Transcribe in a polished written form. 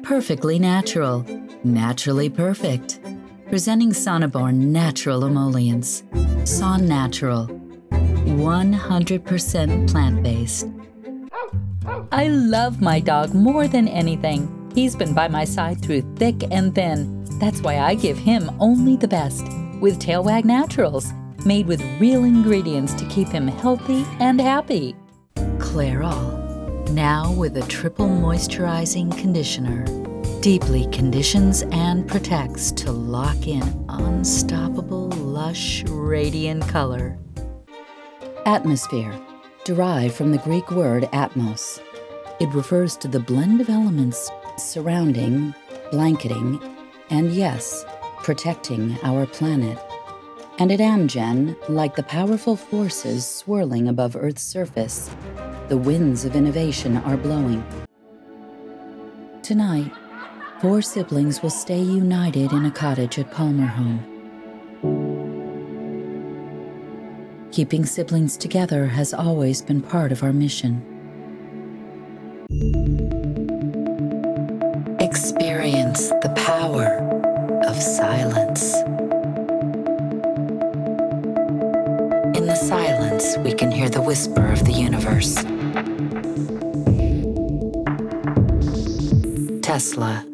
Perfectly natural, naturally perfect. Presenting Sonneborn Natural Emollients. Son Natural, 100% plant-based. I love my dog more than anything. He's been by my side through thick and thin. That's why I give him only the best. With Tail Wag Naturals, made with real ingredients to keep him healthy and happy. Clairol, now with a triple moisturizing conditioner. Deeply conditions and protects to lock in unstoppable, lush, radiant color. Atmosphere, derived from the Greek word atmos. It refers to the blend of elements surrounding, blanketing, and yes, protecting our planet. And at Amgen, like the powerful forces swirling above Earth's surface, the winds of innovation are blowing. Tonight, 4 siblings will stay united in a cottage at Palmer Home. Keeping siblings together has always been part of our mission. Experience the power of silence. In the silence, we can hear the whisper of the universe. Tesla.